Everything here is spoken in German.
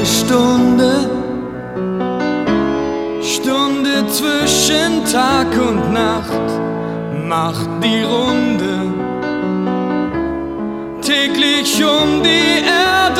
Stunde, Stunde zwischen Tag und Nacht, macht die Runde täglich um die Erde.